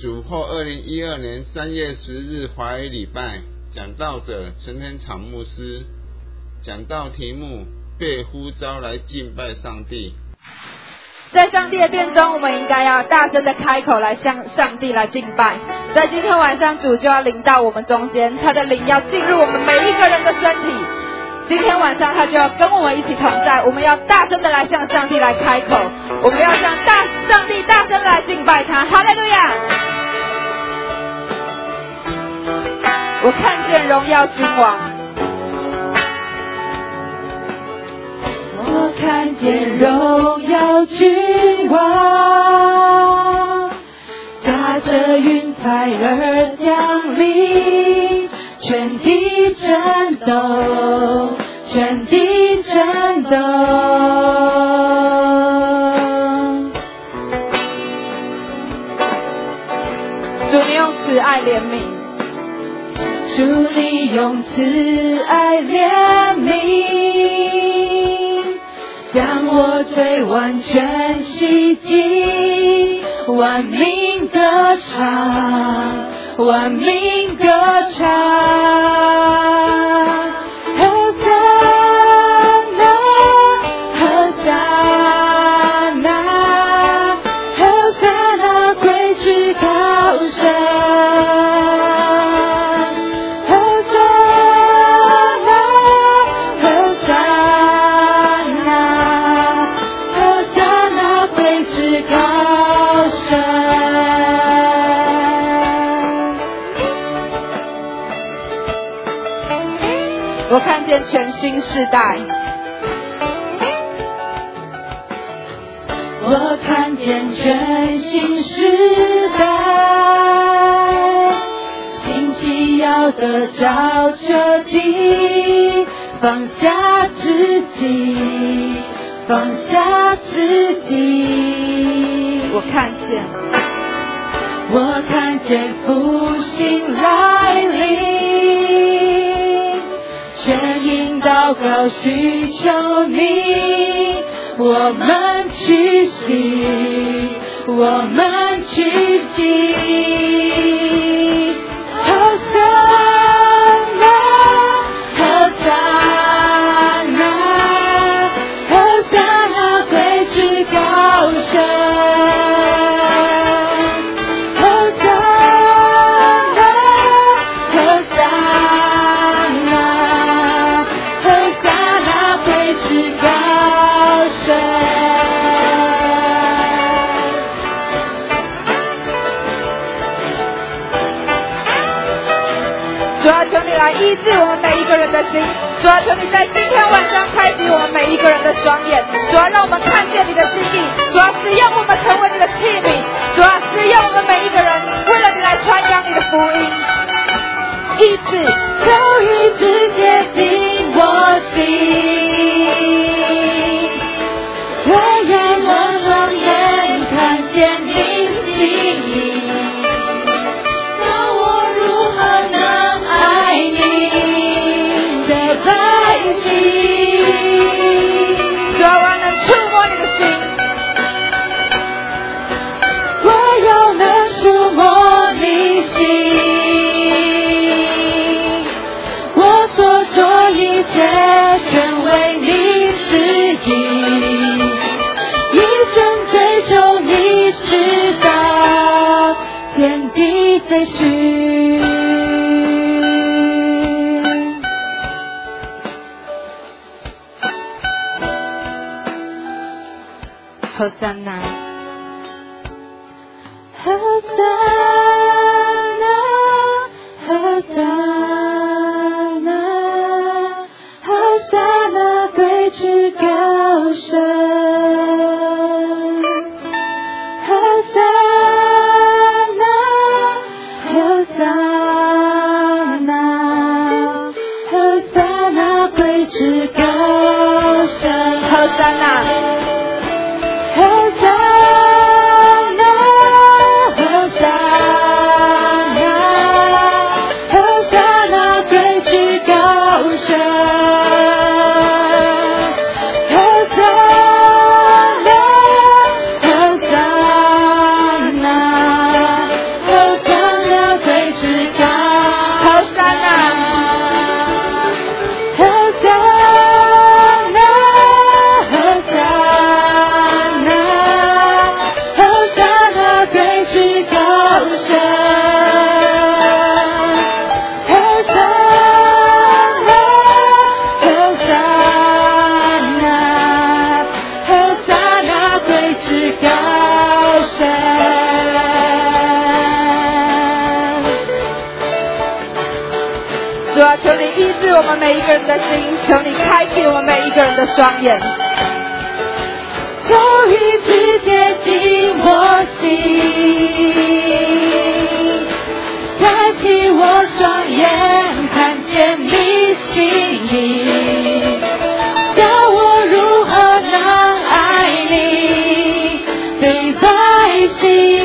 主后2012年3月10日华语礼拜，讲道者陈天场牧师，讲道题目被呼召来敬拜上帝。 在上帝的殿中，我们应该要大声的开口来向上帝来敬拜。在今天晚上，主就要临到我们中间，他的灵要进入我们每一个人的身体。今天晚上他就要跟我们一起同在，我们要大声的来向上帝来开口，我们要向上帝大声来敬拜他。哈利路亚！我看见荣耀君王， 我看见荣耀君王，驾着云彩而降临，全地震动，全地震动。 主你用慈爱怜悯， 主你用慈爱怜悯，将我最完全洗净，万民歌唱，万民歌唱。 我看见全新世代， 我看见全新时代，兴起要得着彻底，放下自己，放下自己。 我看见复兴来临，全因祷告需求你，我们屈膝，我们屈膝。和散那，和散那，和散那归至高神。 来医治我们每一个人的心，主啊，求你在今天晚上开启我们每一个人的双眼，主啊，让我们看见你的心意，主啊，使用我们成为你的器皿，主啊，使用我们每一个人，为了你来传扬你的福音。医治， 求医治接近我心，我让我双眼看见你心意， 主啊，我能触摸你的心， 我要能触摸你心，我所做一切全为你指引，一生追求你直到天地废墟。 和散那， 和散那，和散那，和散那归至高神。和散那，和散那，和散那归至高神。 和散那。 和散那，和散至高。 好山啊！主啊，求你医治我们每一个人的心，求你开启我们每一个人的双眼， 求医治接近我心，开启我双眼，看见你心意，教我如何能爱你对百姓。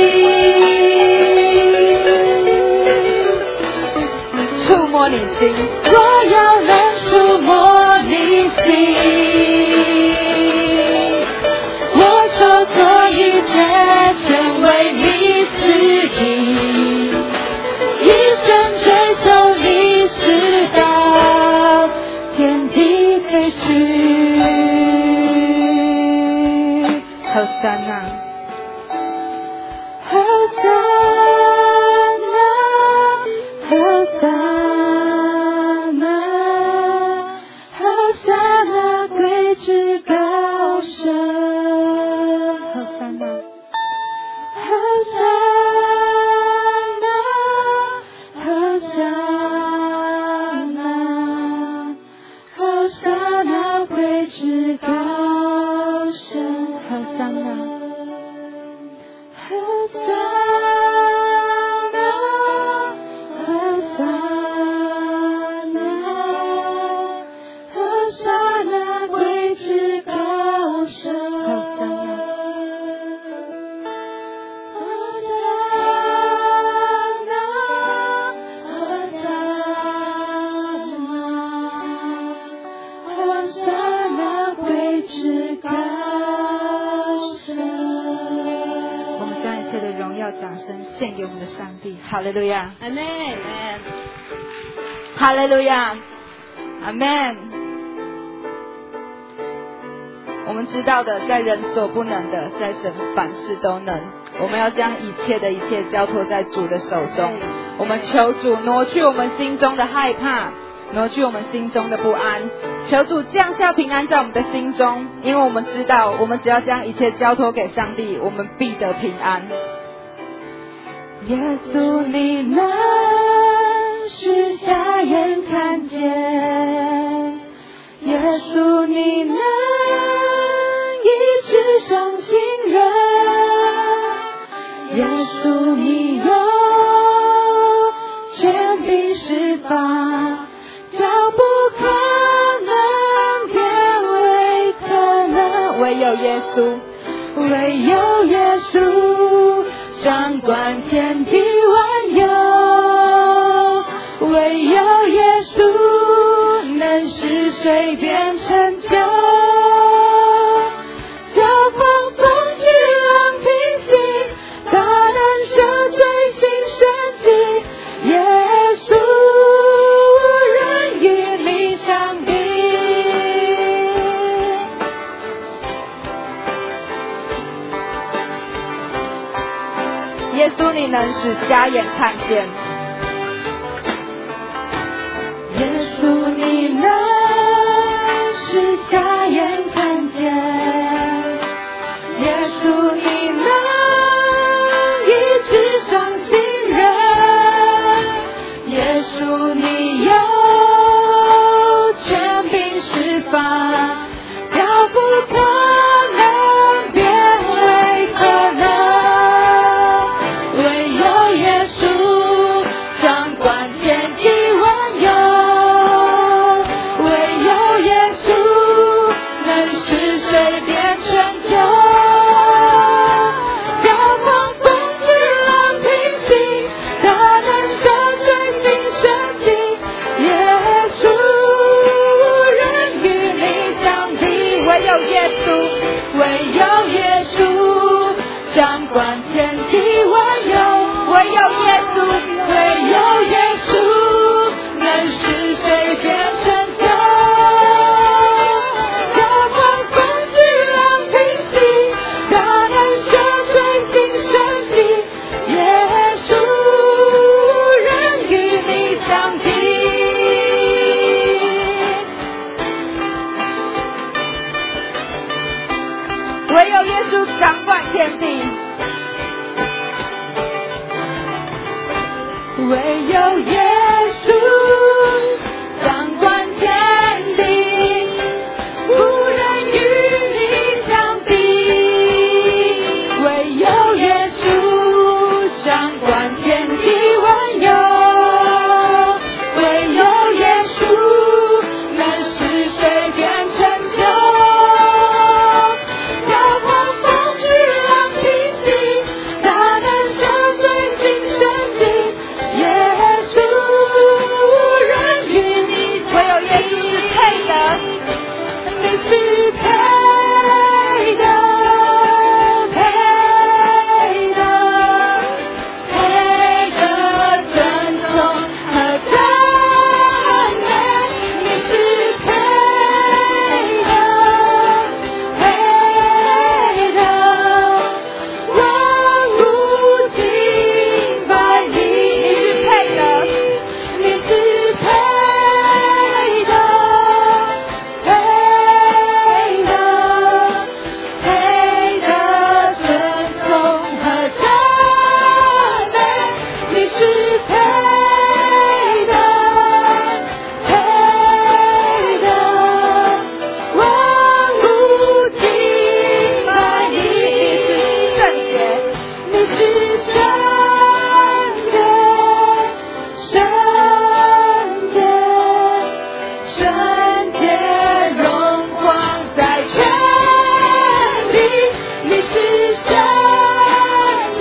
触摸你心， 若要能触摸你心，我所做一切全为你旨意，一生追求你直到天地废去。 好山啊！ 好山啊，好山。至高神， 好山啊！ 好山啊，好山啊，好山啊，归至高神， 好山啊！ 好山啊，好山啊，好山啊，归至高神， 好山啊！我们将一切的荣耀掌声献给我们的上帝，哈利路亚， 阿们， 哈利路亚，阿们。我们知道的，在人所不能的，在神凡事都能。我们要将一切的一切交托在主的手中。我们求主挪去我们心中的害怕，挪去我们心中的不安，求主降下平安在我们的心中，因为我们知道，我们只要将一切交托给上帝，我们必得平安。 耶稣，你能使瞎眼看见，耶稣，你能医治伤心人，耶稣，你有权柄释放，叫不可能变为可能， 唯有耶稣， 唯有耶稣掌管天地万有，唯有耶稣能使水变成酒，叫狂风巨浪平息，他能赦罪行神迹，耶稣无人与你相比。 耶稣，你能使瞎眼看见， 耶稣，你能使瞎眼看见，耶稣，你能医治伤心人，耶稣，你有权柄释放，叫不可能变为可能，唯有耶稣唯有耶稣掌管天地，无人与你相比。唯有耶稣掌管天地万有，唯有耶稣能使水变成酒，摇晃风巨浪平息，他能赦罪心生气。耶稣无人与你唯有耶稣是配的， 你是配的，配的，配的尊崇和赞美。你是配的，配的，万物敬拜你。 你是配的， 你是配的，配的，配的尊崇和赞美。你是配的，配的，万物敬拜你。 圣洁， 你是圣洁，圣洁，圣洁，荣光在天地。你是圣洁，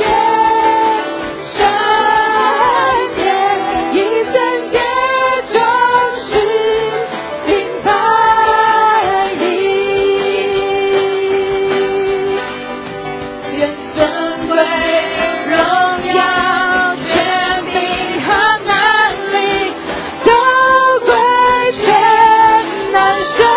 圣洁，以圣洁装饰敬拜你。愿尊贵、荣耀、权柄和能力都归全能神。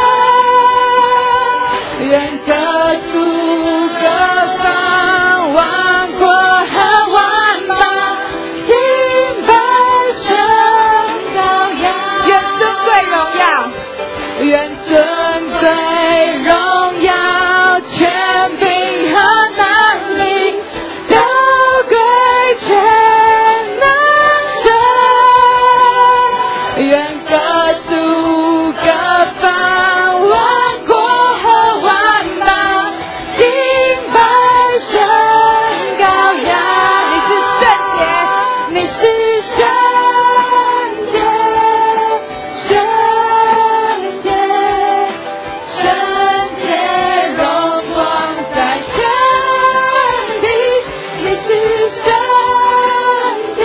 愿各族各方万国和万邦敬拜神羔羊。 愿尊贵荣耀， 愿尊贵、荣耀、权柄和能力都归全能神。愿各族各方万国和万邦敬拜神羔羊。 你是圣洁， 你是圣洁，圣洁，圣洁，荣光在天地。你是圣洁，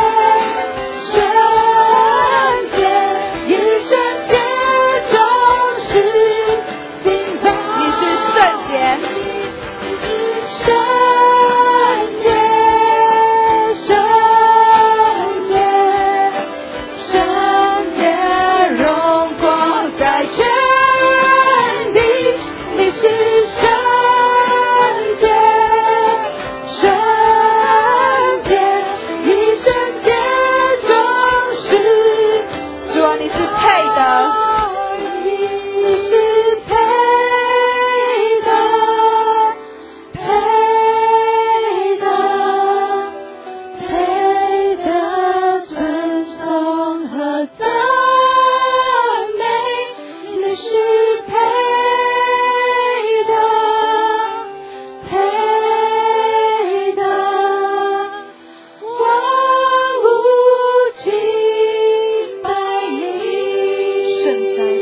圣洁，以圣洁装饰敬拜。 你是圣洁， 你是圣洁，圣洁，圣洁，荣光在天地。你是圣洁，圣洁，以圣洁装饰。 主啊，你是配的， 你是配的，配的，配的尊崇和赞美。你是配的，配的，万物敬拜你。 圣哉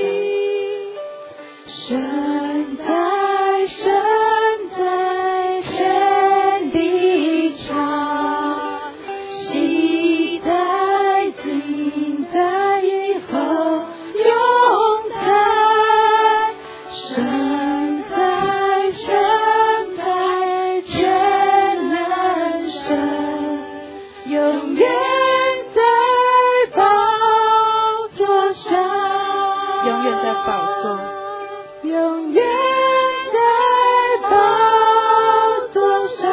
圣哉， 神在，神在，天地长，昔在，今在，以后永在。神在，神在，全能神，永远在宝座上。 永远在宝座， 永远在宝座上，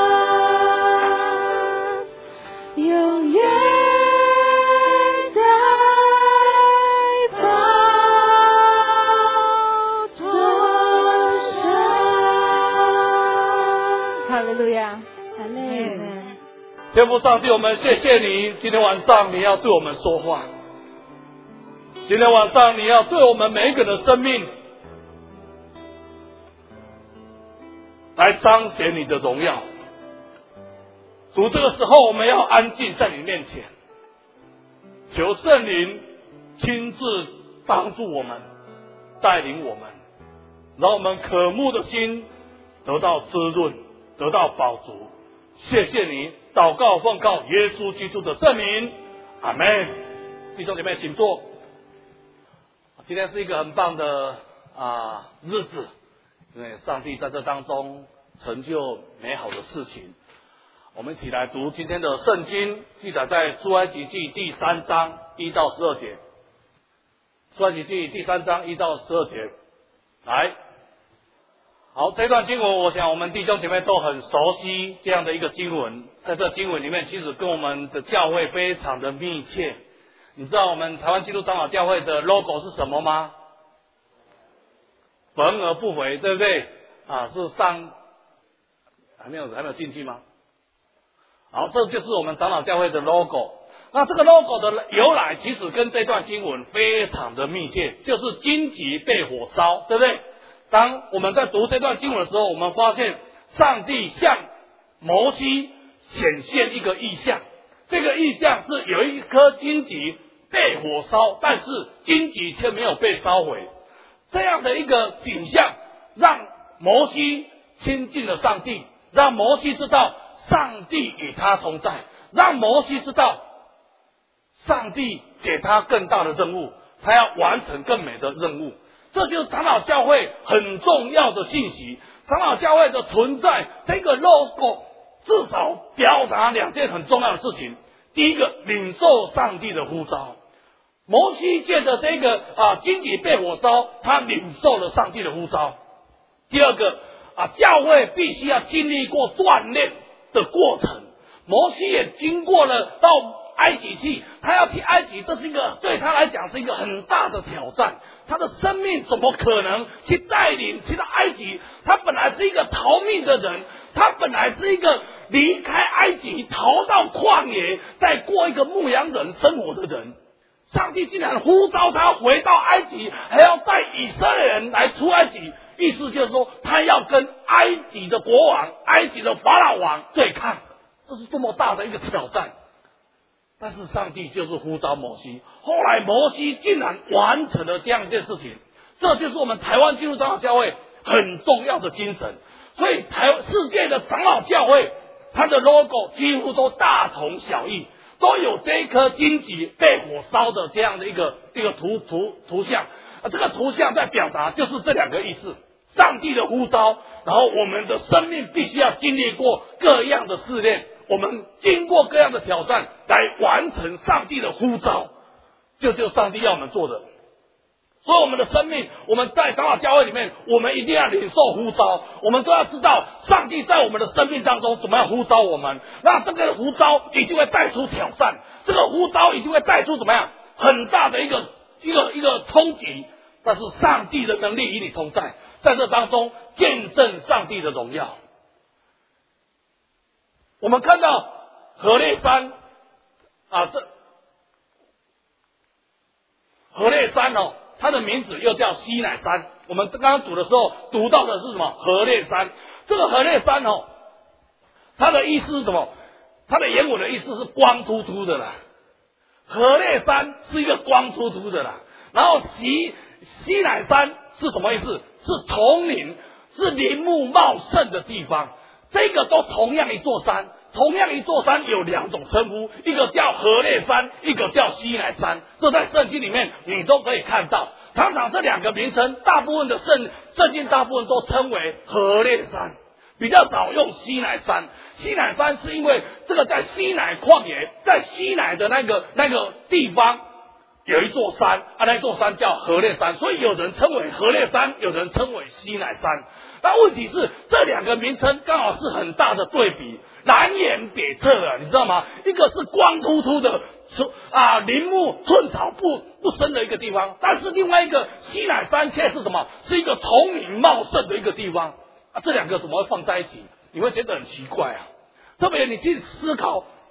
永远在宝座上。 哈利路亚， 阿门。 天父上帝，我们谢谢你，今天晚上你要对我们说话，今天晚上你要对我们每一个人的生命来彰显你的荣耀。主，这个时候我们要安静在你面前，求圣灵亲自帮助我们，带领我们，让我们渴慕的心得到滋润，得到饱足。谢谢你，祷告奉告耶稣基督的圣名，阿们。弟兄姐妹请坐。今天是一个很棒的日子，因为上帝在这当中成就美好的事情。我们一起来读今天的圣经，记载在出埃及记第3章1到12节。出埃及记第3章1到12节，来，好，这段经文我想我们弟兄姐妹都很熟悉这样的一个经文，在这经文里面其实跟我们的教会非常的密切。你知道我们台湾基督长老教会的 logo 是什么吗？焚而不毁，对不对？是上还没有进去吗？好，这就是我们长老教会的 logo。那这个 logo 的由来其实跟这段经文非常的密切，就是荆棘被火烧，对不对？当我们在读这段经文的时候，我们发现上帝向摩西显现一个异象，这个异象是有一颗荆棘被火烧，但是荆棘却没有被烧毁。这样的一个景象让摩西亲近了上帝，让摩西知道上帝与他同在，让摩西知道上帝给他更大的任务，他要完成更美的任务。这就是长老教会很重要的信息。长老教会的存在，这个 logo 至少表达2件很重要的事情。第一个，领受上帝的呼召。摩西借着这个荆棘被火烧，他领受了上帝的呼召。第二个教会必须要经历过锻炼的过程。摩西也经过了到埃及去，他要去埃及，这是一个对他来讲是一个很大的挑战。他的生命怎么可能去带领去到埃及？他本来是一个逃命的人，他本来是一个离开埃及逃到旷野，再过一个牧羊人生活的人。上帝竟然呼召他回到埃及，还要带以色列人来出埃及，意思就是说他要跟埃及的国王、埃及的法老王对抗，这是多么大的一个挑战。但是上帝就是呼召摩西，后来摩西竟然完成了这样一件事情，这就是我们台湾基督长老教会很重要的精神。所以世界的长老教会，它的 logo 几乎都大同小异，都有这一颗荆棘被火烧的这样的一个图像。这个图像在表达就是这2个意思：上帝的呼召，然后我们的生命必须要经历过各样的试炼，我们经过各样的挑战来完成上帝的呼召，这就是上帝要我们做的。所以我们的生命，我们在长老教会里面，我们一定要领受呼召，我们都要知道上帝在我们的生命当中怎么样呼召我们。那这个呼召一定会带出挑战，这个呼召一定会带出怎么样很大的一个冲击，但是上帝的能力与你同在，在这当中见证上帝的荣耀。我们看到何烈山何烈山它的名字又叫西乃山。我们刚刚读的时候读到的是什么？何烈山。这个何烈山它的意思是什么？它的原文的意思是光秃秃的啦。何烈山是一个光秃秃的啦。然后西乃山是什么意思？是丛林，是林木茂盛的地方。这个都同样一座山，同样一座山有2种称呼，一个叫何烈山，一个叫西乃山。这在圣经里面你都可以看到，常常这2个名称，大部分的圣经大部分都称为何烈山，比较少用西乃山。西乃山是因为这个在西乃旷野，在西乃的那个地方有一座山那座山叫何烈山，所以有人称为何烈山，有人称为西乃山。但问题是这2个名称刚好是很大的对比，南辕北辙你知道吗？一个是光秃秃的林木寸草不生的一个地方，但是另外一个西乃山却是什么？是一个丛林茂盛的一个地方这2个怎么会放在一起？你会觉得很奇怪特别你去思考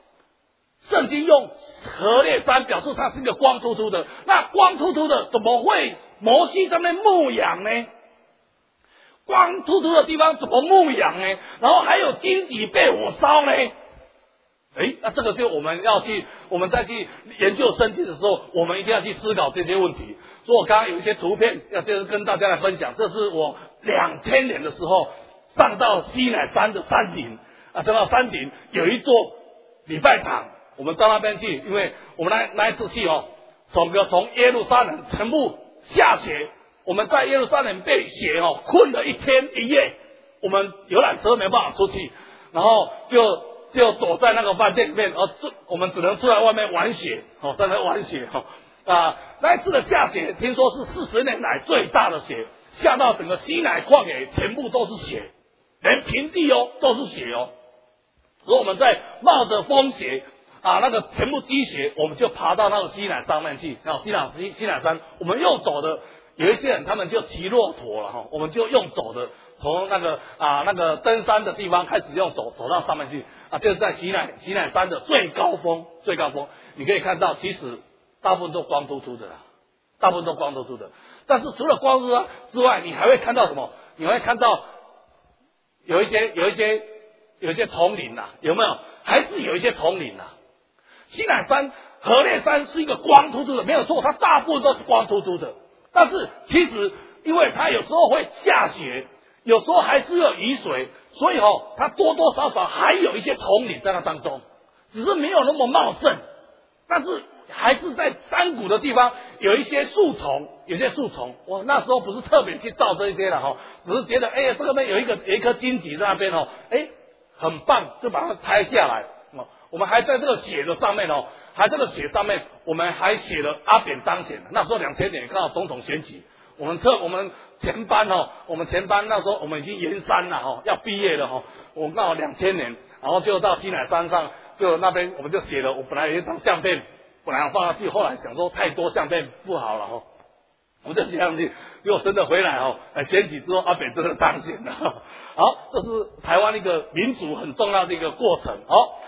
圣经用何烈山表示它是一个光秃秃的，那光秃秃的怎么会摩西在那边牧羊呢？光秃秃的地方怎么牧羊呢？然后还有荆棘被火烧呢？那这个就我们再去研究圣经的时候，我们一定要去思考这些问题。所以我刚刚有一些图片要跟大家来分享，这是我2000年的时候上到西乃山的山顶上到山顶有一座礼拜堂，我们到那边去，因为我们那一次去从耶路撒冷全部下雪，我们在耶路撒冷被雪困了1天1夜，我们游览车没办法出去，然后就躲在那个饭店里面，我们只能出来外面玩雪，在那玩雪那一次的下雪，听说是40年来最大的雪，下到整个西乃旷野全部都是雪，连平地都是雪所以我们在冒着风雪那个全部积雪，我们就爬到那个西乃上面去，西乃山，我们用走的，有一些人他们就骑骆驼了我们就用走的，从那个登山的地方开始用走到上面去就是在西乃山的最高峰，你可以看到，其实大部分都光秃秃的啦，但是除了光秃秃之外，你还会看到什么？你会看到有一些丛林有没有？还是有一些丛林西乃山、何烈山是一个光秃秃的，没有错，它大部分都是光秃秃的。但是其实因为它有时候会下雪，有时候还是有雨水，所以它多多少少还有一些丛林在那当中，只是没有那么茂盛，但是还是在山谷的地方有一些树丛，我那时候不是特别去照这些了只是觉得这边有一颗荆棘在那边很棒，就把它拍下来我们还在这个雪的上面我们还写了阿扁当选，那时候2000年刚好总统选举，我们前班那时候我们已经研3了要毕业了我们刚好2000年，然后就到西乃山上，就那边我们就写了，我本来有一张相片，本来要放上去，后来想说太多相片不好了我们就写上去，结果真的回来选举之后阿扁真的当选了好，这是台湾一个民主很重要的一个过程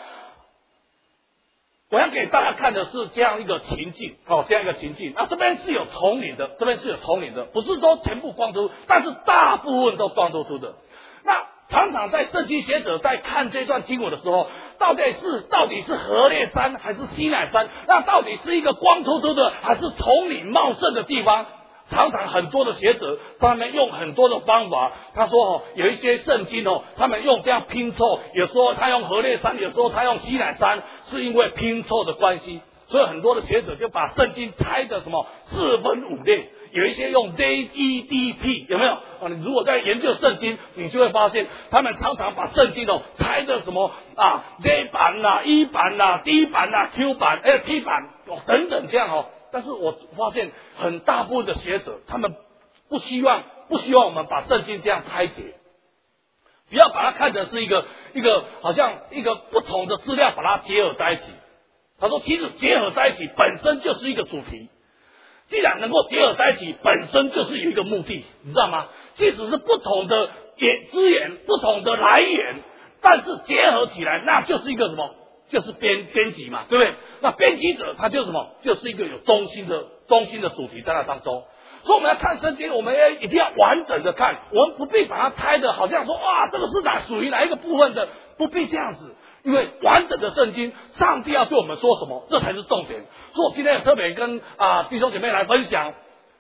我要给大家看的是这样一个情境这边是有丛林的，不是都全部光秃，但是大部分都光秃秃的。那常常在圣经学者在看这段经文的时候，到底是何烈山还是西乃山？那到底是一个光秃秃的还是丛林茂盛的地方？常常很多的学者他们用很多的方法，他说有一些圣经他们用这样拼凑，有时候他用何烈山，有时候他用西乃山，是因为拼凑的关系，所以很多的学者就把圣经拆的4分5裂，有一些用 JEDP 有没有你如果在研究圣经，你就会发现他们常常把圣经拆的J 版E 版D 版Q 版P 版等等这样但是我发现很大部分的学者他们不希望我们把圣经这样拆解，不要把它看成是一个好像一个不同的资料把它结合在一起。他说其实结合在一起本身就是一个主题，既然能够结合在一起，本身就是有一个目的，你知道吗？即使是不同的资源、不同的来源，但是结合起来，那就是一个什么？就是编辑嘛，对不对？那编辑者他就是什么？就是一个有中心的主题在那当中。所以我们要看圣经，我们一定要完整的看，我们不必把它拆的好像说这个是属于哪一个部分的，不必这样子。因为完整的圣经，上帝要对我们说什么，这才是重点。所以我今天也特别跟弟兄姐妹来分享，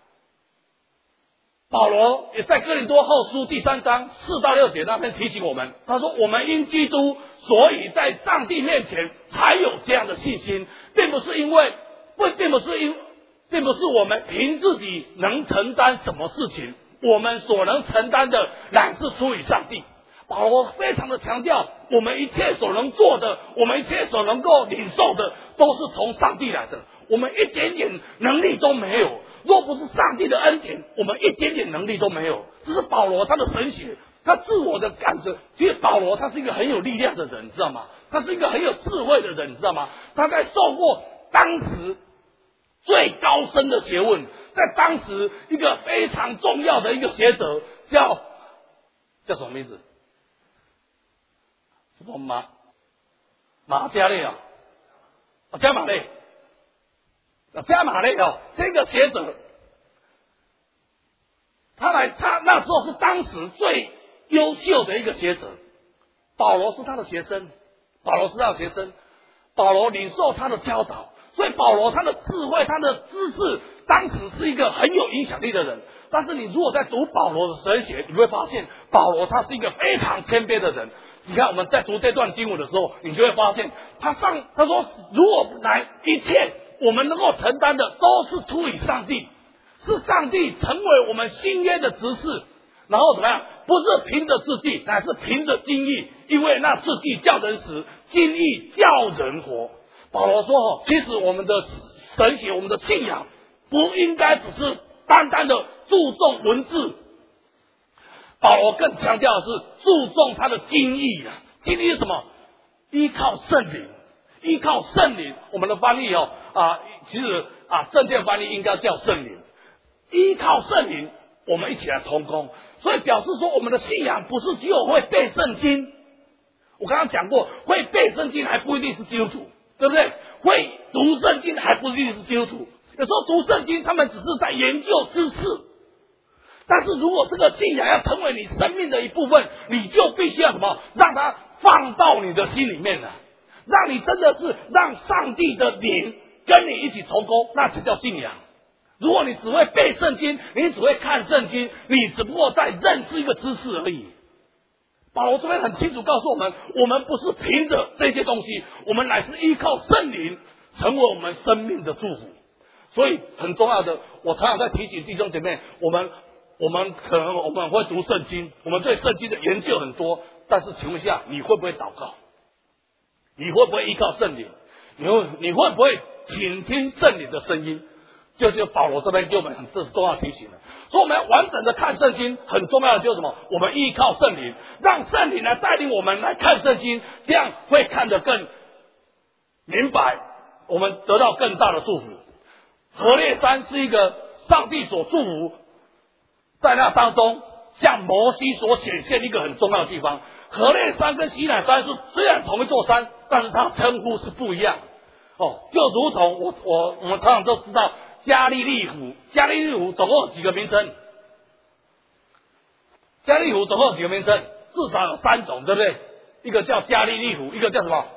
保罗也在哥林多后书第3章4到6节那边提醒我们，他说我们因基督，所以在上帝面前才有这样的信心，并不是我们凭自己能承担什么事情，我们所能承担的乃是出于上帝。保罗非常的强调，我们一切所能做的，我们一切所能够领受的，都是从上帝来的，我们一点点能力都没有。若不是上帝的恩典，我们一点点能力都没有。这是保罗他的神学，他自我的感觉。其实保罗他是一个很有力量的人，你知道吗？他是一个很有智慧的人，你知道吗？他在受过当时最高深的学问，在当时一个非常重要的一个学者叫什么名字？什么马加列加马列，加马列哦，这个学者，他那时候是当时最优秀的一个学者，保罗是他的学生，保罗领受他的教导，所以保罗他的智慧、他的知识，当时是一个很有影响力的人。但是你如果在读保罗的神学，你会发现保罗他是一个非常谦卑的人。你看我们在读这段经文的时候，你就会发现他说，如果一切我们能够承担的都是出于上帝，是上帝成为我们新约的执事，然后怎么样？不是凭着自己，乃是凭着经意，因为那自己叫人死，经意叫人活。保罗说，其实我们的神学、我们的信仰不应该只是单单的注重文字，保罗更强调的是注重他的经意啊。经意是什么？依靠圣灵，依靠圣灵。我们的翻译其实正确翻译应该叫圣灵。依靠圣灵，我们一起来同工。所以表示说，我们的信仰不是只有会背圣经。我刚刚讲过，会背圣经还不一定是基督徒，对不对？会读圣经还不一定是基督徒。有时候读圣经，他们只是在研究知识。但是如果这个信仰要成为你生命的一部分，你就必须要什么？让它放到你的心里面了，让你真的是让上帝的灵跟你一起同工，那才叫信仰。如果你只会背圣经，你只会看圣经，你只不过在认识一个知识而已。保罗这边很清楚告诉我们，我们不是凭着这些东西，我们乃是依靠圣灵成为我们生命的祝福。所以很重要的，我常常在提醒弟兄姐妹，我们可能我们会读圣经，我们对圣经的研究很多，但是请问一下，你会不会祷告？你会不会依靠圣灵？你会不会倾听圣灵的声音？就是保罗这边给我们很重要的提醒了。所以我们要完整的看圣经，很重要的就是什么？我们依靠圣灵，让圣灵来带领我们来看圣经，这样会看得更明白，我们得到更大的祝福。何烈山是一个上帝所祝福，在那当中向摩西所显现一个很重要的地方。何烈山跟西乃山是虽然同一座山，但是它称呼是不一样就如同我们常常都知道加利利湖总共有几个名称？加利利湖总共有几个名称？至少有3种，对不对？一个叫加利利湖，一个叫什么？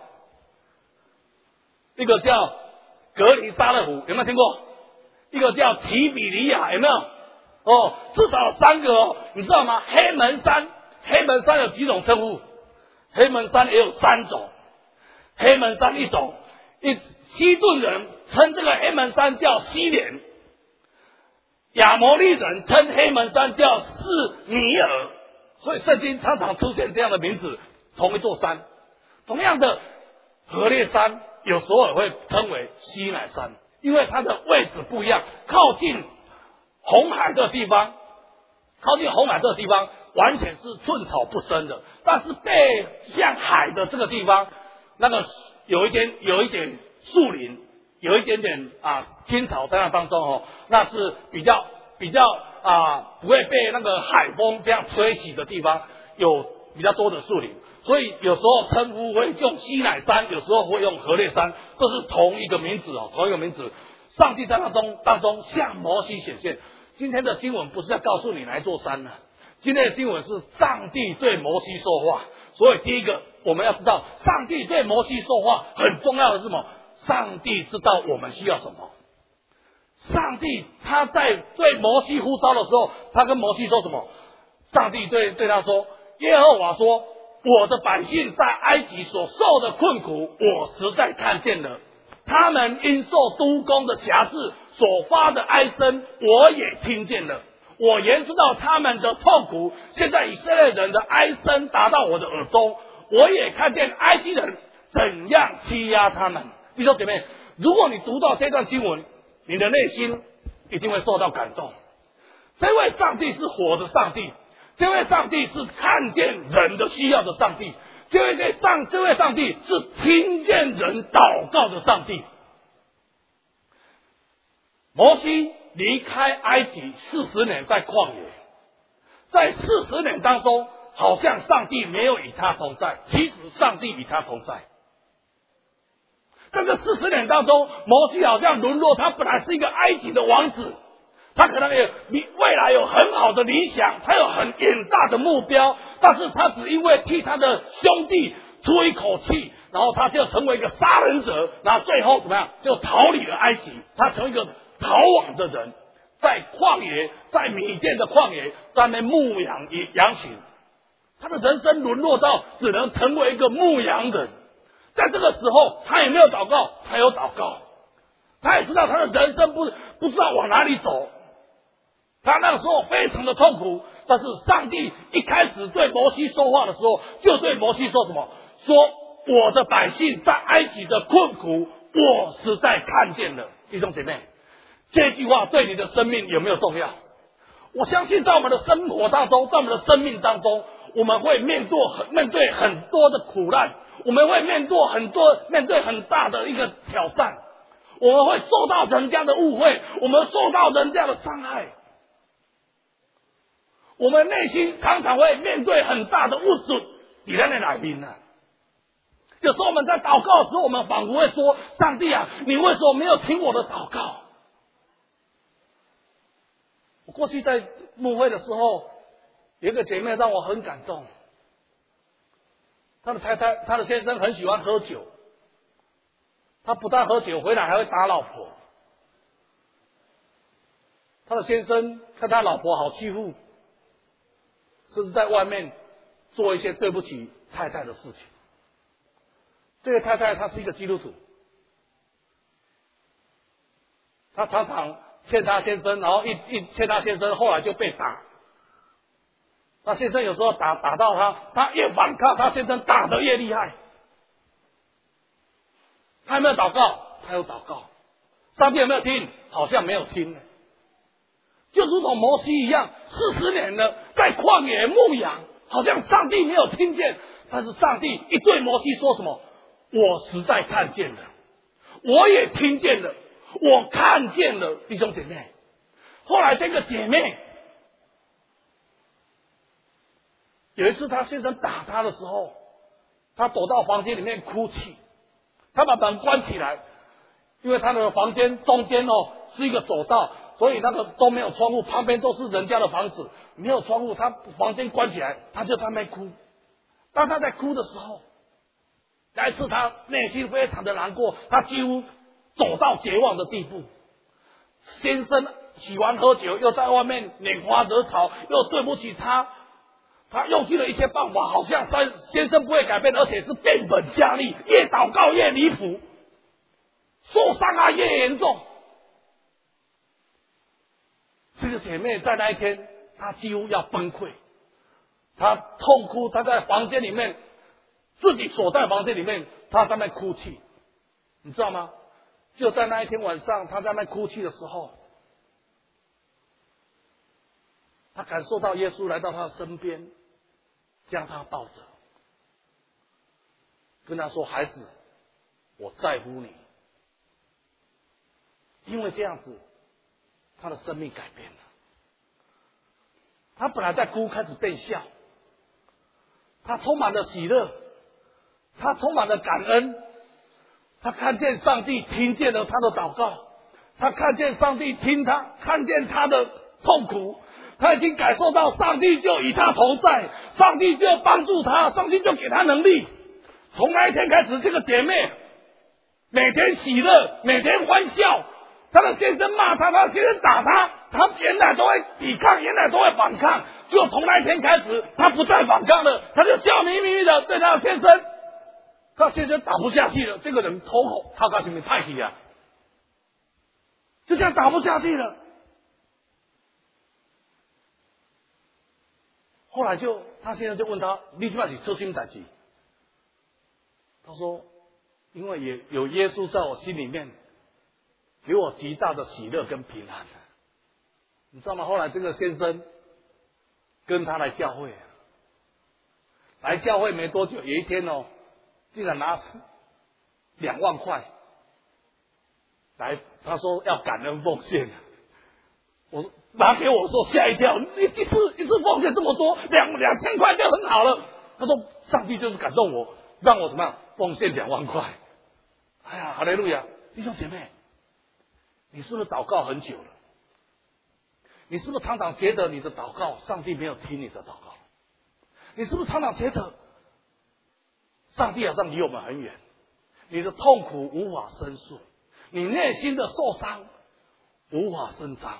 一个叫格里沙勒湖，有没有听过？一个叫提比利亚，有没有？至少有3个你知道吗？黑门山有几种称呼？黑门山也有3种。黑门山一种，西顿人称这个黑门山叫西连，亚摩利人称黑门山叫示尼尔，所以圣经常常出现这样的名字，同一座山。同样的，何烈山有时候也会称为西乃山，因为它的位置不一样，靠近红海这个地方完全是寸草不生的，但是背向海的这个地方，那个有一点树林，有一点点青草在那当中那是比较不会被那个海风这样吹洗的地方，有比较多的树林，所以有时候称呼会用西乃山，有时候会用何烈山，都是同一个名字同一个名字。上帝在那当中向摩西显现。今天的经文不是在告诉你哪一座山今天的经文是上帝对摩西说话。所以第一个我们要知道，上帝对摩西说话很重要的是什么？上帝知道我们需要什么。上帝他在对摩西呼召的时候，他跟摩西说什么？上帝对他说，耶和华说，我的百姓在埃及所受的困苦，我实在看见了，他们因受督工的辖制所发的哀声，我也听见了。我研知道他们的痛苦，现在以色列人的哀声达到我的耳中，我也看见埃及人怎样欺压他们。弟兄姐妹，如果你读到这段经文，你的内心一定会受到感动。这位上帝是活的上帝，这位上帝是看见人的需要的上帝，这位上帝是听见人祷告的上帝。摩西离开埃及40年，在旷野，在40年当中，好像上帝没有与他同在，其实上帝与他同在。这在这40年当中，摩西好像沦落，他本来是一个埃及的王子，他可能也未来有很好的理想，他有很远大的目标，但是他只因为替他的兄弟出一口气，然后他就成为一个杀人者，然后最后怎么样，就逃离了埃及，他成为一个逃亡的人，在旷野，在米甸的旷野，在那边牧养羊群，他的人生沦落到只能成为一个牧羊人。在这个时候，他也没有祷告，他有祷告，他也知道他的人生不知道往哪里走，他那个时候非常的痛苦。但是上帝一开始对摩西说话的时候，就对摩西说什么？说我的百姓在埃及的困苦，我实在看见了。弟兄姐妹，这句话对你的生命有没有重要？我相信在我们的生活当中，在我们的生命当中，我们会面对很多的苦难，我们会面对很大的一个挑战，我们会受到人家的误会，我们受到人家的伤害，我们内心常常会面对很大的误准在咱的内面啊。有时候我们在祷告的时候，我们仿佛会说：上帝啊，你为什么没有听我的祷告？我过去在牧会的时候，有一个姐妹让我很感动。她的太太，她的先生很喜欢喝酒，他不但喝酒，回来还会打老婆。他的先生看他老婆好欺负，甚至在外面做一些对不起太太的事情。这个太太她是一个基督徒，她常常欠他先生，然后一欠他先生，后来就被打。他先生有时候打到他越反抗，他先生打得越厉害。他有没有祷告？他有祷告。上帝有没有听？好像没有听。就如同摩西一样，40年了，在旷野牧羊，好像上帝没有听见。但是上帝一对摩西说什么？我实在看见了，我也听见了，我看见了。弟兄姐妹，后来这个姐妹有一次她先生打她的时候，她躲到房间里面哭泣，她把门关起来，因为她的房间中间是一个走道，所以那个都没有窗户，旁边都是人家的房子，没有窗户，她房间关起来，她就在那边哭。当她在哭的时候，那一次她内心非常的难过，她几乎走到绝望的地步。先生喜欢喝酒，又在外面拈花惹草，又对不起她，他用尽了一切办法，好像先生不会改变，而且是变本加厉，越祷告越离谱，受伤害越严重。这个姐妹在那一天，她几乎要崩溃，她痛哭，她在房间里面，自己锁在房间里面，她在那哭泣，你知道吗？就在那一天晚上，她在那哭泣的时候，她感受到耶稣来到她的身边，将她抱着，跟她说：孩子，我在乎你。因为这样子，她的生命改变了。她本来在哭，开始变笑，她充满了喜乐，她充满了感恩，她看见上帝听见了她的祷告，她看见上帝听她，看见她的痛苦，她已经感受到上帝就与她同在，上帝就帮助她，上帝就给她能力。从那一天开始，这个姐妹每天喜乐，每天欢笑。她的先生骂她，她的先生打她，她原来都会抵抗，原来都会反抗，就从那一天开始，她不再反抗了，她就笑眯眯的对她的先生。她先生打不下去了，这个人头口他干什么派去啊？就这样打不下去了。后来他先生就问他：“你现在是做什么代志？”他说：“因为也有耶稣在我心里面，给我极大的喜乐跟平安。”你知道吗？后来这个先生跟他来教会，来教会没多久，有一天竟然拿2万块来，他说要感恩奉献。我拿给我说吓一跳，一次奉献这么多，2000块就很好了。他说上帝就是感动我，让我怎么样奉献2万块。 哎呀，哈利路亚！弟兄姐妹，你是不是祷告很久了？你是不是常常觉得你的祷告，上帝没有听你的祷告？你是不是常常觉得上帝好像离我们很远？你的痛苦无法申诉，你内心的受伤无法伸张。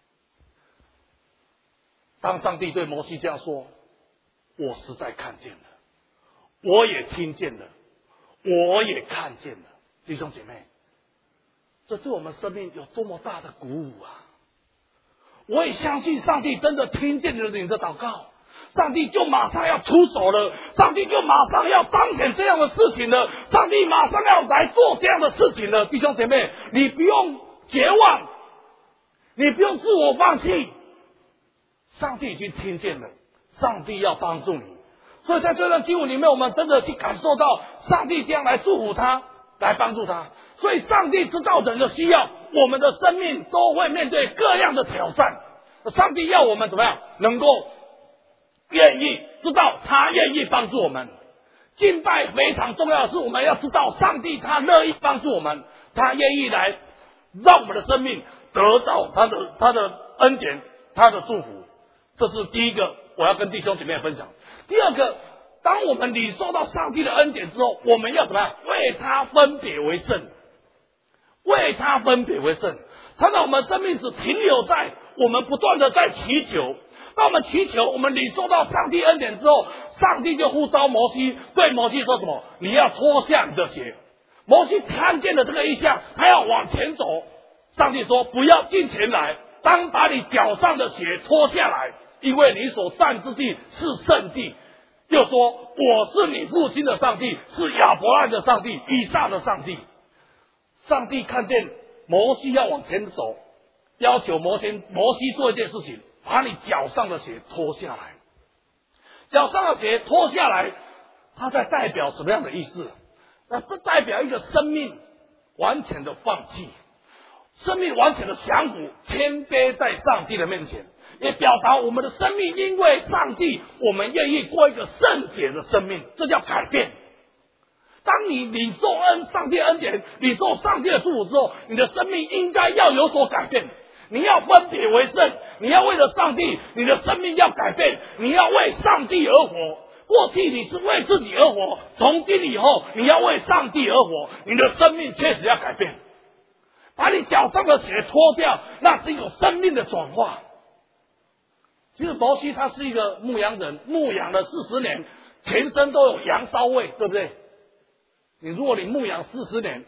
当上帝对摩西这样说，我实在看见了，我也听见了，我也看见了。弟兄姐妹，这对我们生命有多么大的鼓舞啊！我也相信上帝真的听见了你的祷告，上帝就马上要出手了，上帝就马上要彰显这样的事情了，上帝马上要来做这样的事情了。弟兄姐妹，你不用绝望，你不用自我放弃，上帝已经听见了，上帝要帮助你。所以在这段经文里面，我们真的去感受到上帝将来祝福他，来帮助他。所以上帝知道人的需要，我们的生命都会面对各样的挑战。上帝要我们怎么样能够愿意知道他愿意帮助我们。敬拜非常重要的是，我们要知道上帝他乐意帮助我们，他愿意来让我们的生命得到他的恩典，他的祝福。这是第一个我要跟弟兄姐妹分享。第二个，当我们领受到上帝的恩典之后，我们要怎么样为他分别为圣？为他分别为圣，他让我们生命只停留在我们不断的在祈求。当我们祈求，我们领受到上帝恩典之后，上帝就呼召摩西，对摩西说什么？你要脱下你的鞋。摩西看见了这个异象，他要往前走。上帝说：不要近前来，当把你脚上的鞋脱下来，因为你所站之地是圣地。又说：我是你父亲的上帝，是亚伯拉罕的上帝，以撒的上帝。上帝看见摩西要往前走，要求摩西做一件事情，把你脚上的鞋脱下来。脚上的鞋脱下来，它在代表什么样的意思？那这代表一个生命完全的放弃，生命完全的降服，谦卑在上帝的面前，也表达我们的生命因为上帝，我们愿意过一个圣洁的生命，这叫改变。当你领受上帝恩典，领受上帝的祝福之后，你的生命应该要有所改变。你要分别为圣，你要为了上帝，你的生命要改变，你要为上帝而活。过去你是为自己而活，从今以后你要为上帝而活，你的生命确实要改变。把你脚上的鞋脱掉，那是一种生命的转化。其实摩西他是一个牧羊人，牧养了40年，全身都有羊骚味，对不对？如果你牧养40年，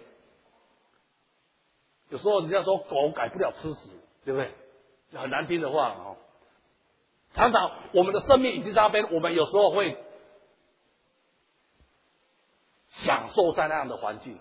有时候人家说狗改不了吃屎，对不对？很难听的话哦。常常我们的生命已经在那边，我们有时候会享受在那样的环境。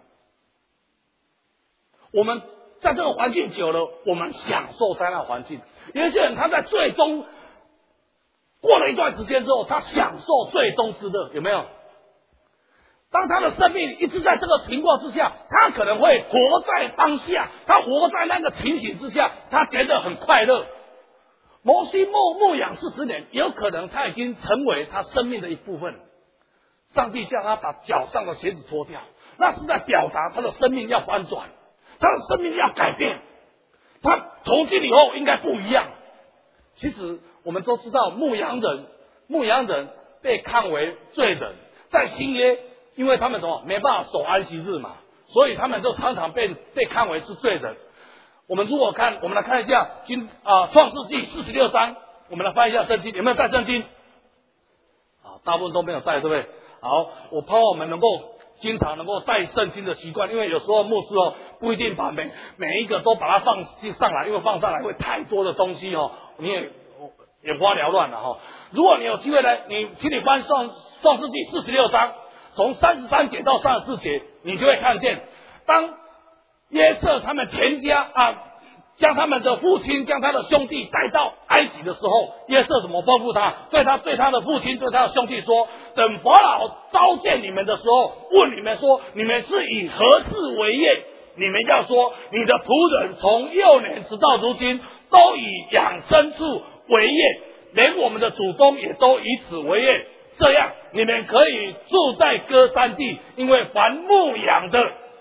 我们在这个环境久了，我们享受在那个环境。有一些人他在最终过了一段时间之后，他享受最终之乐，有没有？当他的生命一直在这个情况之下，他可能会活在当下，他活在那个情形之下，他觉得很快乐。摩西牧养40年，有可能他已经成为他生命的一部分。上帝叫他把脚上的鞋子脱掉，那是在表达他的生命要翻转，他的生命要改变，他从今以后应该不一样。其实我们都知道，牧羊人被看为罪人，在新约，因为他们没办法守安息日嘛，所以他们就常常被看为是罪人。我们来看一下创世纪46章，我们来翻一下圣经，有没有带圣经？大部分都没有带，对不对？好，我盼望我们能够经常能够带圣经的习惯，因为有时候牧师不一定把每一个都把它放上来，因为放上来会太多的东西你也眼花缭乱了如果你有机会来，请你翻创世纪46章，从33节到34节，你就会看见，当约瑟他们全家将他们的父亲将他的兄弟带到埃及的时候，约瑟怎么吩咐他？对他的父亲对他的兄弟说，等法老召见你们的时候，问你们说，你们是以何事为业？你们要说，你的仆人从幼年直到如今都以养牲畜为业，连我们的祖宗也都以此为业，这样你们可以住在歌珊地，因为凡牧养的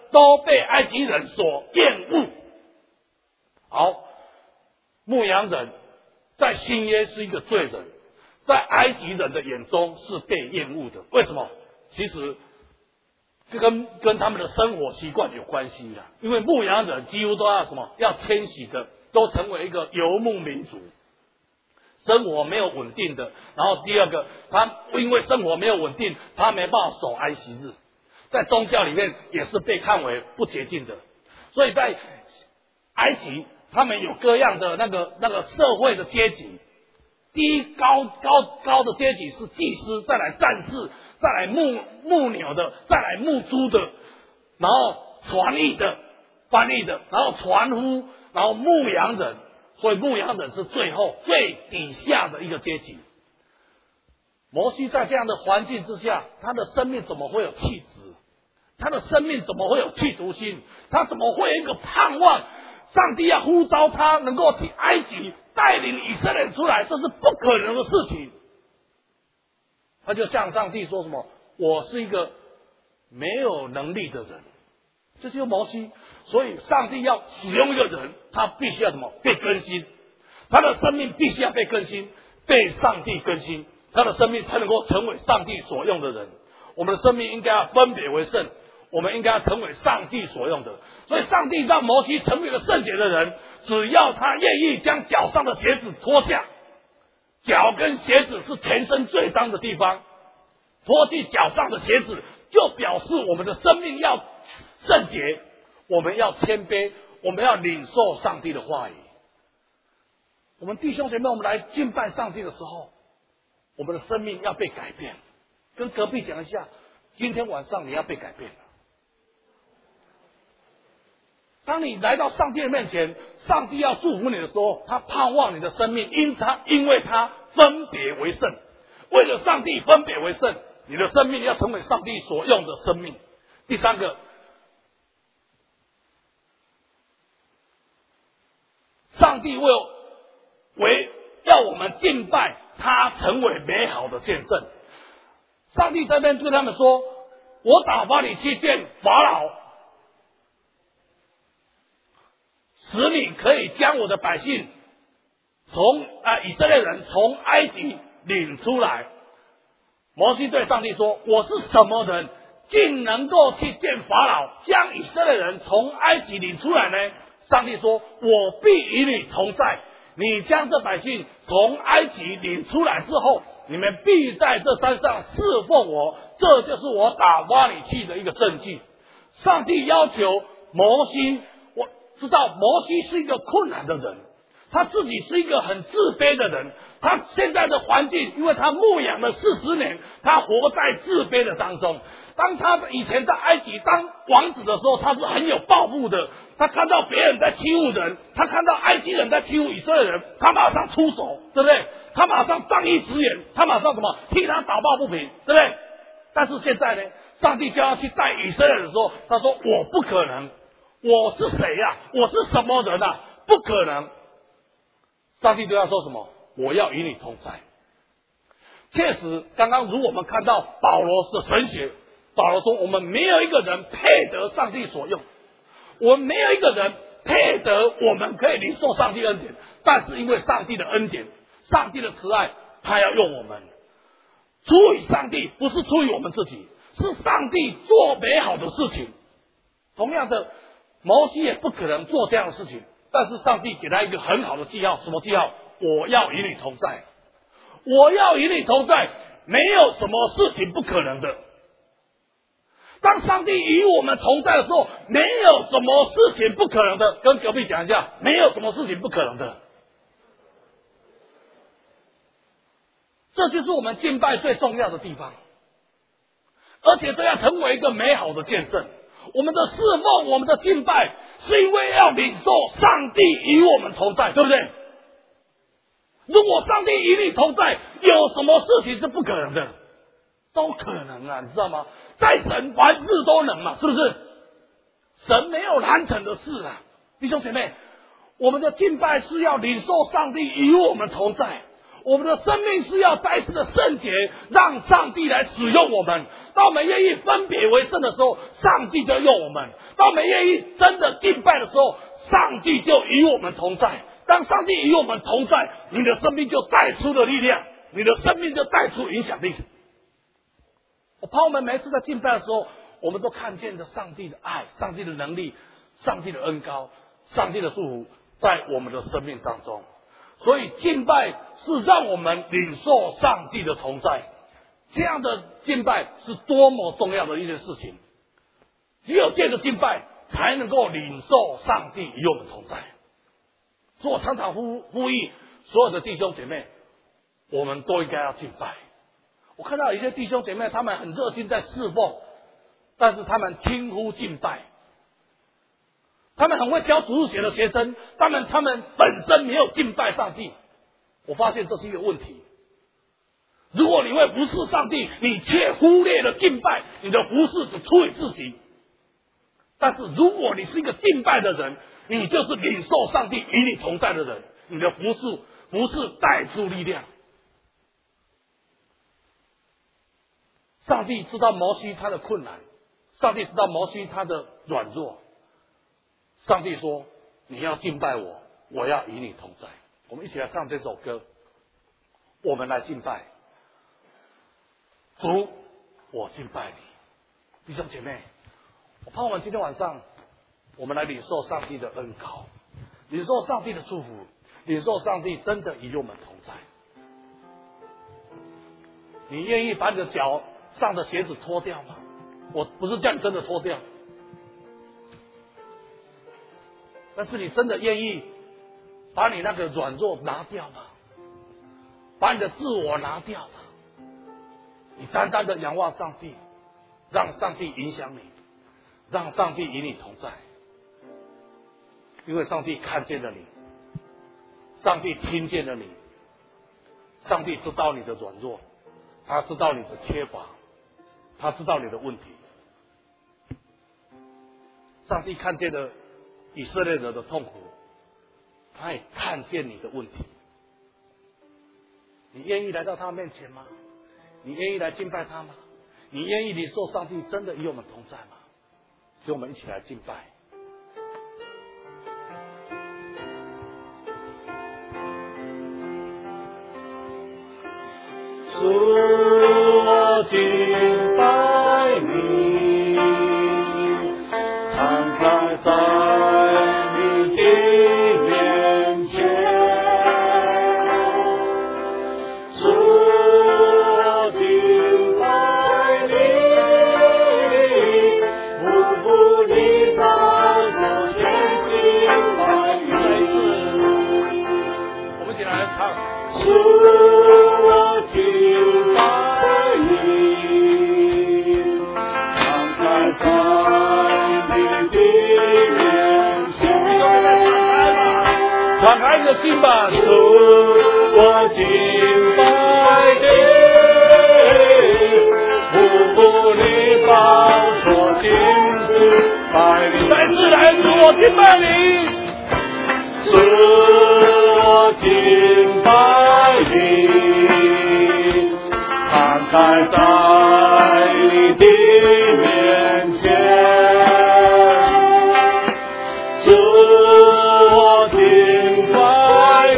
都被埃及人所厌恶。好，牧羊人在新约是一个罪人，在埃及人的眼中是被厌恶的。为什么？其实跟他们的生活习惯有关系的。因为牧羊人几乎都要什么？要迁徙的，都成为一个游牧民族，生活没有稳定的。然后第二个，他因为生活没有稳定，他没办法守安息日，在宗教里面也是被看为不洁净的。所以在埃及，他们有各样的那个社会的阶级，第一高的阶级是祭司，再来战士，再来牧牛的，再来牧猪的，然后翻译的，然后船夫，然后牧羊人。所以牧羊人是最后最底下的一个阶级。摩西在这样的环境之下，他的生命怎么会有气质？他的生命怎么会有企图心？他怎么会有一个盼望？上帝要呼召他能够去埃及带领以色列人出来，这是不可能的事情。他就向上帝说什么？我是一个没有能力的人。这就是摩西。所以上帝要使用一个人，他必须要什么？被更新，他的生命必须要被更新，被上帝更新，他的生命才能够成为上帝所用的人。我们的生命应该要分别为圣，我们应该要成为上帝所用的。所以上帝让摩西成为了圣洁的人，只要他愿意将脚上的鞋子脱下，脚跟鞋子是全身最脏的地方，脱去脚上的鞋子，就表示我们的生命要圣洁，我们要谦卑，我们要领受上帝的话语。我们弟兄姐妹，我们来敬拜上帝的时候，我们的生命要被改变。跟隔壁讲一下，今天晚上你要被改变了。当你来到上帝的面前，上帝要祝福你的时候，他盼望你的生命因为他分别为圣。为了上帝分别为圣，你的生命要成为上帝所用的生命。第三个，上帝要我们敬拜他，成为美好的见证。上帝这边对他们说，我打发你去见法老，使你可以将我的百姓以色列人从埃及领出来。摩西对上帝说，我是什么人，竟能够去见法老，将以色列人从埃及领出来呢？上帝说，我必与你同在，你将这百姓从埃及领出来之后，你们必在这山上侍奉我，这就是我打发你去的一个证据。上帝要求摩西，我知道摩西是一个困难的人，他自己是一个很自卑的人，他现在的环境，因为他牧养了40年，他活在自卑的当中。当他以前在埃及当王子的时候，他是很有抱负的，他看到别人在欺负人，他看到埃及人在欺负以色列人，他马上出手，对不对？他马上仗义直言，他马上什么替他打抱不平，对不对？但是现在呢，上帝叫他去带以色列人的时候，他说我不可能，我是谁呀？我是什么人啊？不可能。上帝对他说什么？我要与你同在。确实，刚刚如我们看到保罗的神学，保罗说我们没有一个人配得上帝所用，我们没有一个人配得我们可以领受上帝恩典，但是因为上帝的恩典，上帝的慈爱，他要用我们。出于上帝，不是出于我们自己，是上帝做美好的事情。同样的，摩西也不可能做这样的事情，但是上帝给他一个很好的记号，什么记号？我要与你同在，我要与你同在，没有什么事情不可能的。当上帝与我们同在的时候，没有什么事情不可能的。跟隔壁讲一下，没有什么事情不可能的。这就是我们敬拜最重要的地方，而且这要成为一个美好的见证。我们的侍奉，我们的敬拜，是因为要领受上帝与我们同在，对不对？如果上帝与你同在，有什么事情是不可能的？都可能啊，你知道吗？在神凡事都能嘛，是不是？神没有难成的事啊，弟兄姐妹，我们的敬拜是要领受上帝与我们同在。 我们的生命是要再次的圣洁，让上帝来使用我们。当我们愿意分别为圣的时候，上帝就用我们；当我们愿意真的敬拜的时候，上帝就与我们同在。当上帝与我们同在，你的生命就带出了力量，你的生命就带出影响力。我盼我们每一次在敬拜的时候，我们都看见了上帝的爱、上帝的能力、上帝的恩膏、上帝的祝福在我们的生命当中。所以敬拜是让我们领受上帝的同在，这样的敬拜是多么重要的一件事情。只有借着敬拜才能够领受上帝与我们同在。所以我常常呼吁所有的弟兄姐妹，我们都应该要敬拜。我看到有些弟兄姐妹他们很热心在侍奉，但是他们轻忽敬拜，他们很会教主日学的学生，他们本身没有敬拜上帝。我发现这是一个问题。如果你会服侍上帝，你却忽略了敬拜，你的服侍只出于自己。但是如果你是一个敬拜的人，你就是领受上帝与你同在的人，你的服侍带出力量。上帝知道摩西他的困难，上帝知道摩西他的软弱。上帝说：“你要敬拜我，我要与你同在。”我们一起来唱这首歌，我们来敬拜主，我敬拜你。弟兄姐妹，我盼望今天晚上我们来领受上帝的恩膏，领受上帝的祝福，领受上帝真的与我们同在。你愿意把你的脚上的鞋子脱掉吗？我不是叫你真的脱掉，但是你真的愿意把你那个软弱拿掉吗？把你的自我拿掉吗？你单单的仰望上帝，让上帝影响你，让上帝与你同在。因为上帝看见了你，上帝听见了你，上帝知道你的软弱，他知道你的缺乏，他知道你的问题。上帝看见了以色列人的痛苦，他也看见你的问题。你愿意来到他面前吗？你愿意来敬拜他吗？你愿意领受上帝真的与我们同在吗？所以我们一起来敬拜。主，我敬拜你，敞开在你的面前。主，我敬拜你，无不离开我前进拜你。我们一起来唱。主，我敬拜你，敞开在你的面前。敞开你的心吧，主，我敬拜你，无不离放我亲自拜你。再次来，主，我敬拜你，主，我敬拜你，敞开在你的面前。主，我敬拜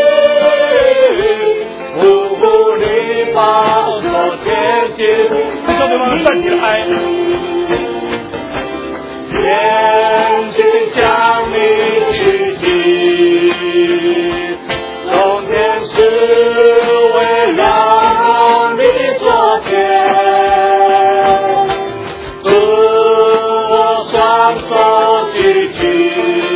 你，无不离放我前进。弟兄姊妹站起来，眼睛向你举起，从天是为让你作见，主，我双手举起，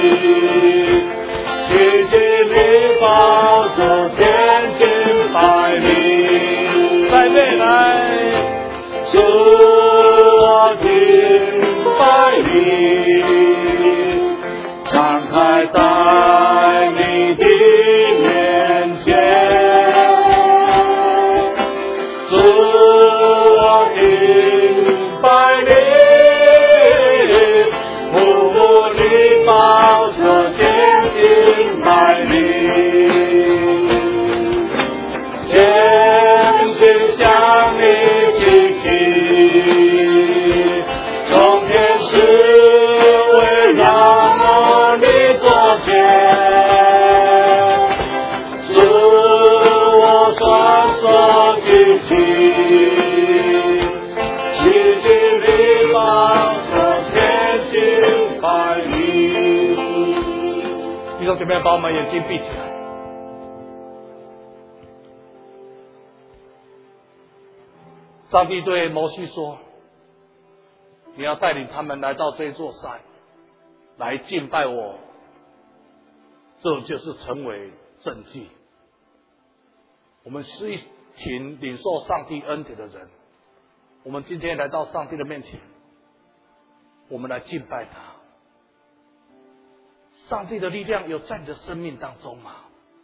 举起你宝座前进拜你。在未来，主，我拜你。弟兄姐妹，把我们眼睛闭起来。上帝对摩西说：“你要带领他们来到这座山，来敬拜我，这就是成为正祭。”我们是一群领受上帝恩典的人，我们今天来到上帝的面前，我们来敬拜他。上帝的力量有在你的生命当中吗？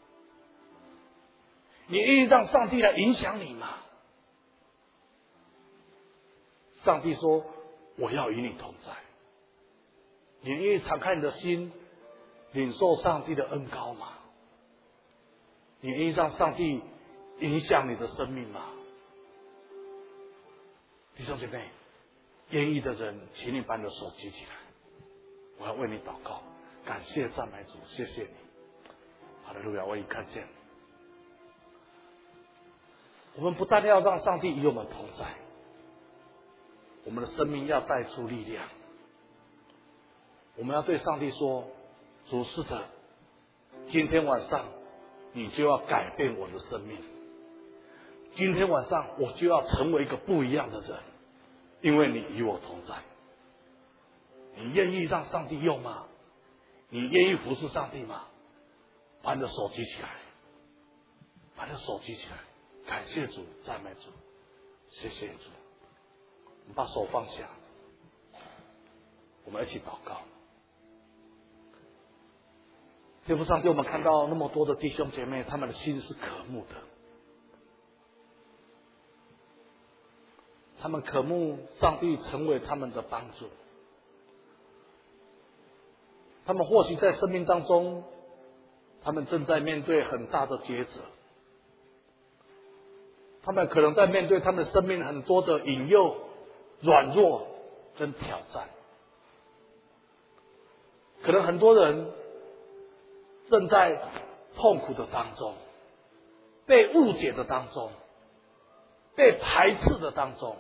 你愿意让上帝来影响你吗？上帝说：“我要与你同在。”你愿意敞开你的心，领受上帝的恩膏吗？你愿意让上帝影响你的生命吗？弟兄姐妹，愿意的人，请你把你的手举起来，我要为你祷告。感谢赞美主，谢谢你，哈利路亚！我已看见，我们不但要让上帝与我们同在，我们的生命要带出力量。我们要对上帝说：“主是的，今天晚上你就要改变我的生命。今天晚上我就要成为一个不一样的人，因为你与我同在。”你愿意让上帝用吗？你愿意服侍上帝吗？把你的手举起来，把你的手举起来，感谢主，赞美主，谢谢主。我们把手放下，我们一起祷告。天父上帝，我们看到那么多的弟兄姐妹，他们的心是渴慕的，他们渴慕上帝成为他们的帮助。他们或许在生命当中，他们正在面对很大的抉择，他们可能在面对他们生命很多的引诱、软弱跟挑战。可能很多人正在痛苦的当中，被误解的当中，被排斥的当中。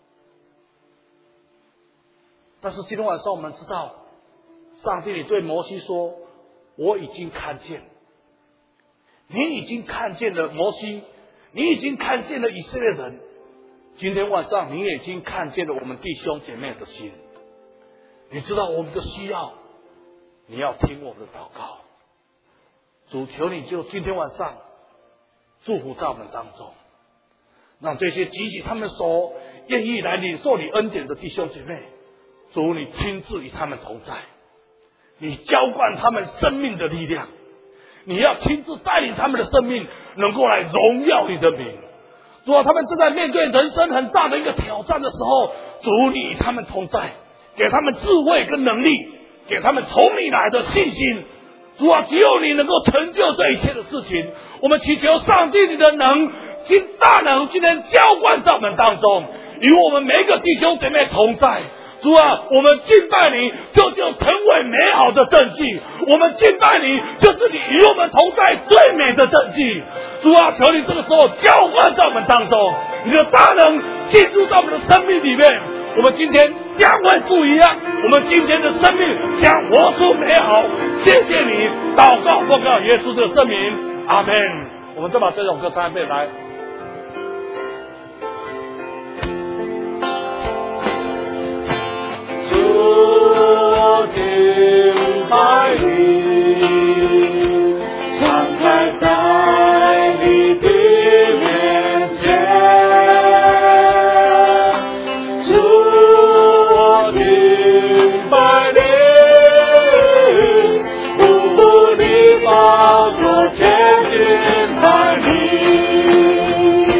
但是今天晚上我们知道，上帝你对摩西说：“我已经看见，你已经看见了摩西，你已经看见了以色列人。今天晚上你也已经看见了我们弟兄姐妹的心，你知道我们的需要，你要听我们的祷告。主，求你就今天晚上祝福在我们当中，让这些举起他们手愿意来领受你恩典的弟兄姐妹，主你亲自与他们同在，你浇灌他们生命的力量，你要亲自带领他们的生命能够来荣耀你的名。主啊，他们正在面对人生很大的一个挑战的时候，主你与他们同在，给他们智慧跟能力，给他们从你来的信心。主啊，只有你能够成就这一切的事情。我们祈求上帝你的大能今天浇灌在我们当中，与我们每一个弟兄姐妹同在。主啊，我们敬拜你，就成为美好的证据。我们敬拜你，就是你与我们同在最美的证据。主啊，求你这个时候浇灌在我们当中，你的大能进入到我们的生命里面。我们今天将会不一样，我们今天的生命将活出美好。谢谢你，祷告奉告耶稣的圣名，阿门。我们再把这首歌唱一遍来。 主敬拜你，敞开在你的面前。主敬拜你，不顾你宝座前敬拜你，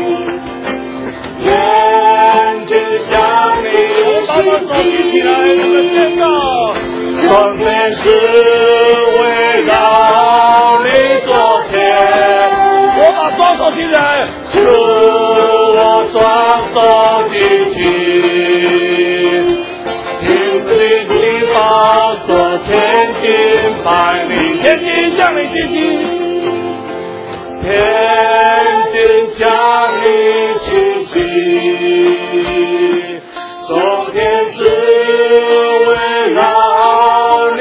眼睛向你起来，我们宣告， 光天是围绕你左前。 我把双手举起来， 主我双手举起，听听你宝座前敬拜你， 天天向你屈膝， 天天向你屈膝，众天使围绕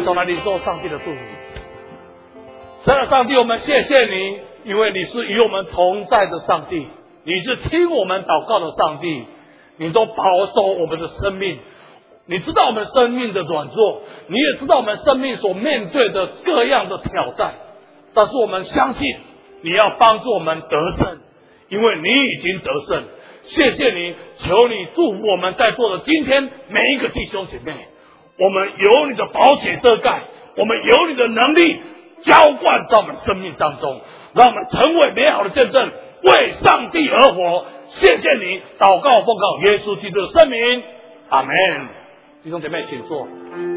同来领受上帝的祝福。神的上帝，我们谢谢你，因为你是与我们同在的上帝，你是听我们祷告的上帝，你都保守我们的生命。你知道我们生命的软弱，你也知道我们生命所面对的各样的挑战，但是我们相信你要帮助我们得胜，因为你已经得胜。谢谢你，求你祝福我们在座的今天每一个弟兄姐妹，我们有你的宝血遮盖，我们有你的能力浇灌在我们生命当中，让我们成为美好的见证，为上帝而活。谢谢你，祷告奉告耶稣基督的圣名，阿们。弟兄姐妹请坐。